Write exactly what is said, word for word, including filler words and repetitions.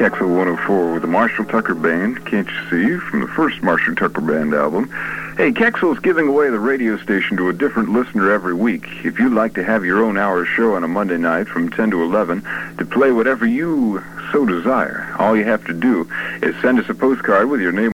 X L one oh four with the Marshall Tucker Band, Can't You See, from the first Marshall Tucker Band album. Hey, Kexel's giving away the radio station to a different listener every week. If you'd like to have your own hour show on a Monday night from ten to eleven to play whatever you so desire, all you have to do is send us a postcard with your name